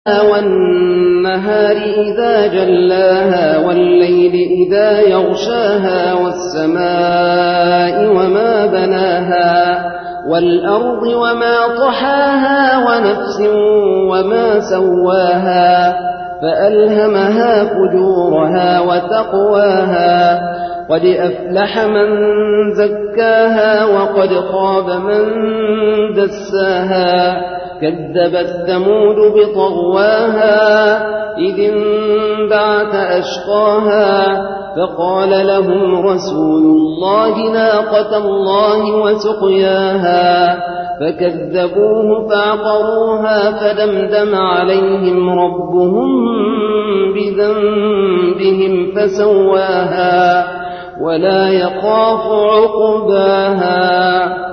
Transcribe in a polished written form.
والنهار إذا جلاها والليل إذا يغشاها والسماء وما بناها والأرض وما طحاها ونفس وما سواها فألهمها فجورها وتقواها قد أفلح من زكاها وقد خاب من دساها كذبت ثمود بطغواها إذ انبعث أشقاها فقال لهم رسول الله ناقة الله وسقياها فكذبوه فعقروها فدمدم عليهم ربهم بذنبهم فسواها ولا يخاف عقباها